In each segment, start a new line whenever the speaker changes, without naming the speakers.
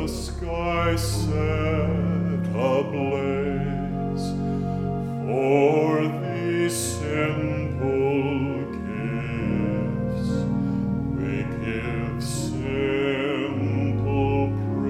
sky set ablaze, for these simple gifts we give simple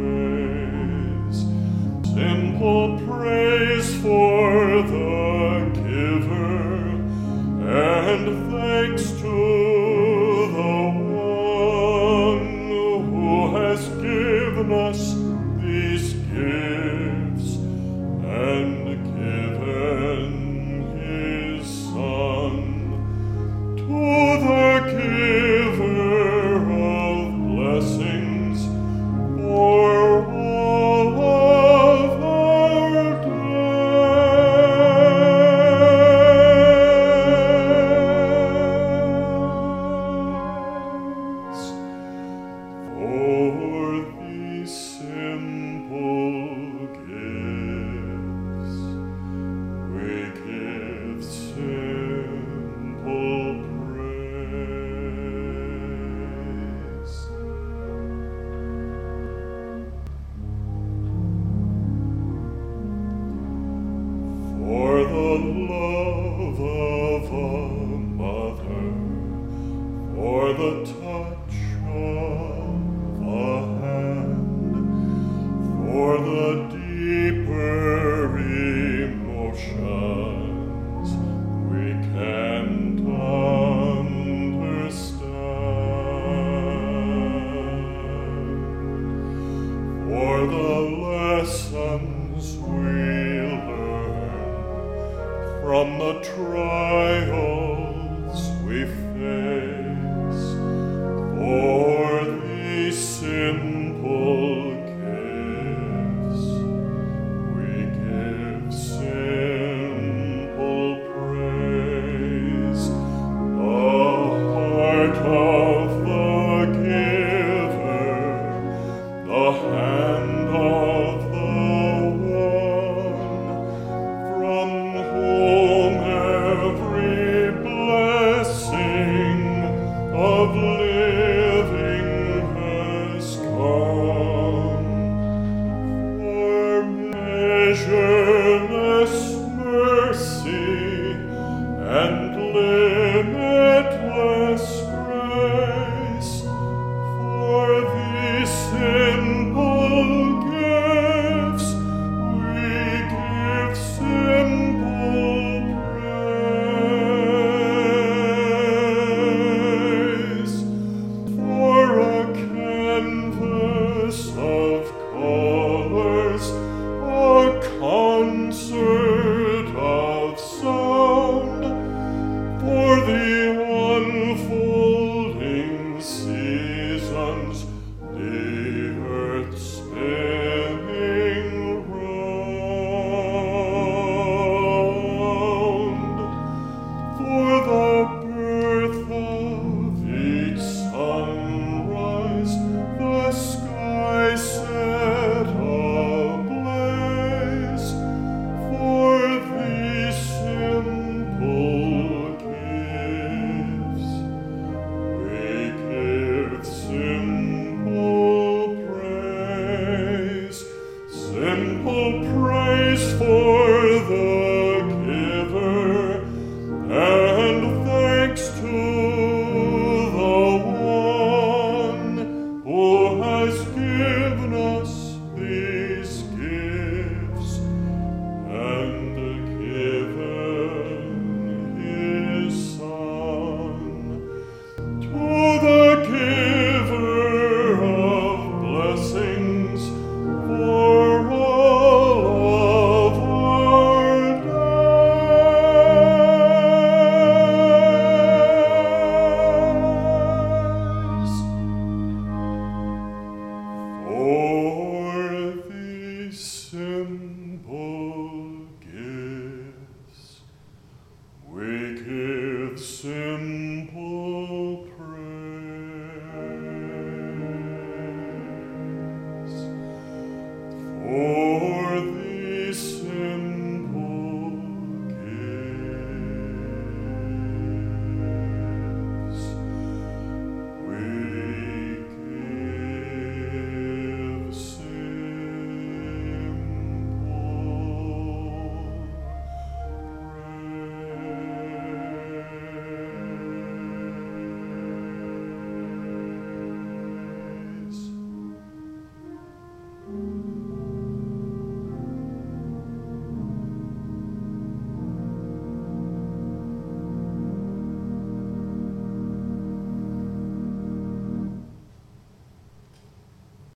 praise for the giver, and thanks to the one who has given us these gifts and given his Son. To the giver of blessings for all of our days, for these simple gifts we give simple praise. For the love of a mother, for the touch of a hand, for the deeper emotions we can't understand, for the lessons we learn from the trials we face, for these simple gifts we give simple praise. The heart of the giver, the hand of